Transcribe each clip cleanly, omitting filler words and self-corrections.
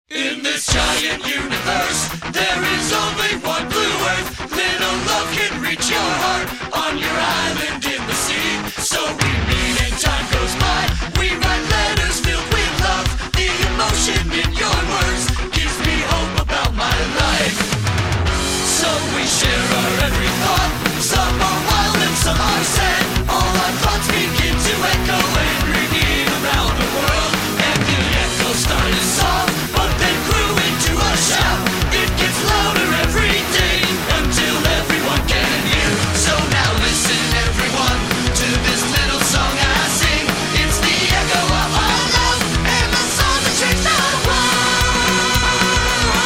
In this giant universe, there is only one blue earth. Little love can reach your heart on your island in the sea. So we meet and time goes by. We write letters filled with love. The emotion in your words gives me hope about my life. So we share our every thought. Some are wild and some are sad. All our thoughts begin to echo and ringing around the world. And the echo started soft, but then grew into a shout. It gets louder every day until everyone can hear. So now listen everyone to this little song I sing. It's the echo of our love and the song that shakes the world.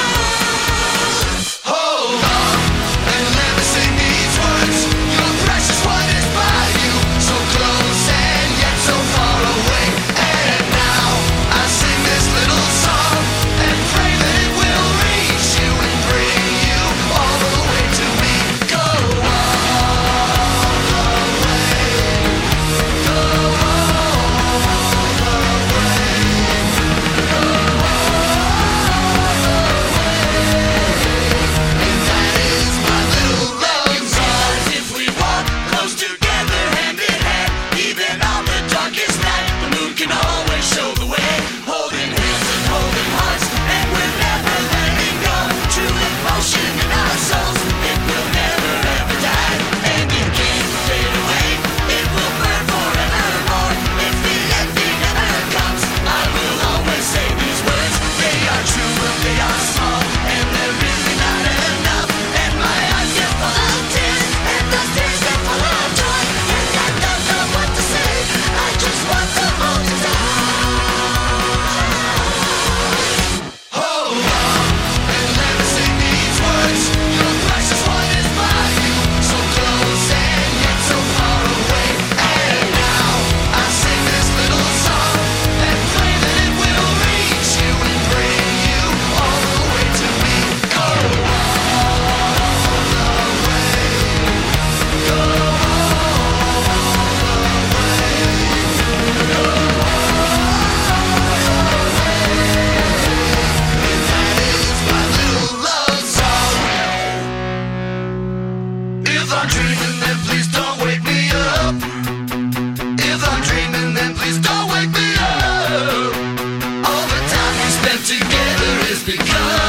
Hold on and let me sing these words. Your precious one is by you, so close and yet so far away. And now I sing this little song and pray that it will reach you and bring you all the way to me. Go all the way, go all the way, go all the way. And that is my little love song. If we walk close together hand in hand, even on the darkest night, the moon can always show the way. Holding hands and holding hearts, and we're never letting go. True emotion in our souls, it will never ever die. And it can't fade away, it will burn forevermore. If the ending ever comes, I will always say these words. They are true, but they are small, and they're really not enough. And my eyes get full of tears, and those tears get full of joy. And I don't know what to say, I just want to hold you tight. Hold on and let me sing these words. Your precious one is by you, so close and yet so far away. And now I sing this little song and pray that it will reach you and bring you all the way to me. Go all the way, go all the way, go all my little love song. If I'm dreaming, then please don't wake me up. If I'm dreaming, then please don't wake me up. All the time we spent together is because